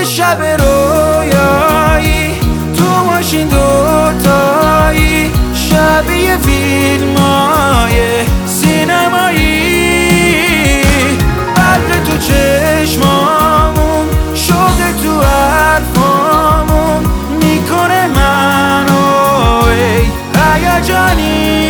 شب رویایی تو ماشین دوتایی، شبیه فیلمای سینمایی، برق تو چشمامون شده تو حرفامون، میکنه منو ای هیجانی.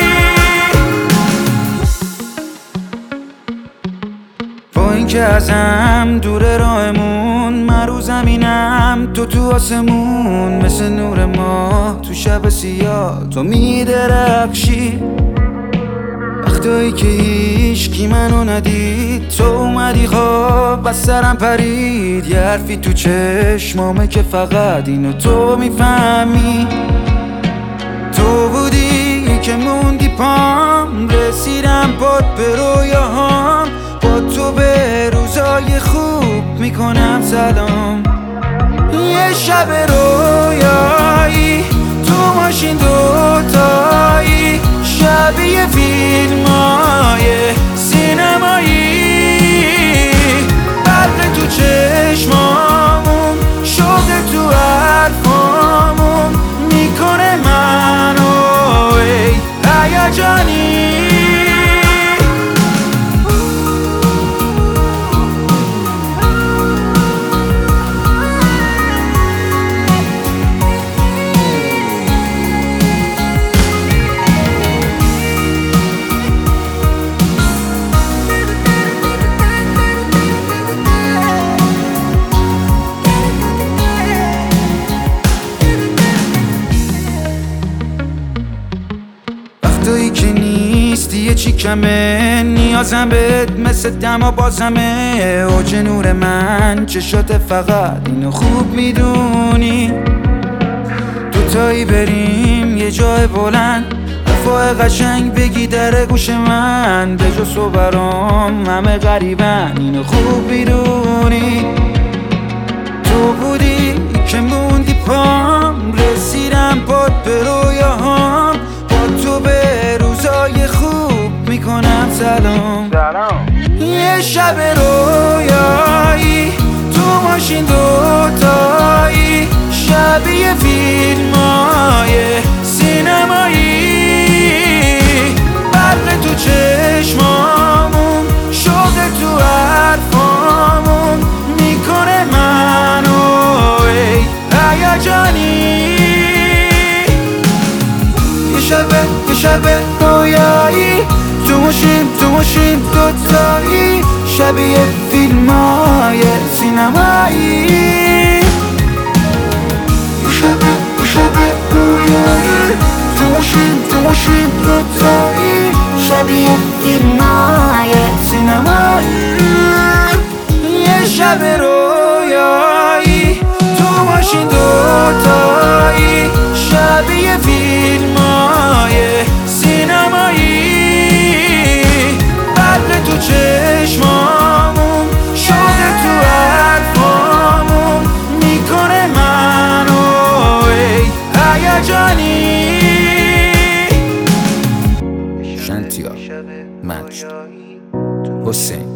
با اینکه ازم دور راهمون، من رو زمینم تو آسمون، مثل نور ماه تو شب سیاه تو میدرخشی. وقتایی که هیچکی منو ندید تو اومدی خواب از سرم پرید، یه حرفی تو چشمامه که فقط اینو تو میفهمی. تو بودی که موندی پام، رسیدم پات به رویاهام، با تو به روزای خوب میکنم سلام. یه شب رویایی تو ماشین دوتایی، شبیه فیلمای سینمایی، برق تو چشمامون شده تو حرفامون، میکنه منو ای هیجانی. وقتایی که نیستی یه چی کمه، نیازم بهت مثل دما بازمه. اوج نور من چشات فقط اینو خوب میدونی، دوتایی بریم یه جای بلند، حرفای قشنگ بگی در گوش من، به جز تو برام همه غریبن اینو خوب میدونی. تو بودی که موندی پام، رسیدم پات به رویاهام، تو به روزای خوب میکنم سلام. یه شب رویایی تو ماشین دوتایی، شبیه فیلمای سینمایی، برق تو چشمامون شده تو حرفامون، میکنه منو ای هیجانی. یه شب رویایی تو ماشین دوتایی، شبیه فیلمای سینمایی، یه شب رویایی تو ماشین دوتایی، شبیه فیلمای سینمایی. یه شب رویایی تو ماشین دوتایی، شبیه فیلمای سینمایی، برق تو چشمامون شده تو حرفامون، میکنه منو ای هیجانی. شنتیا مجد حسین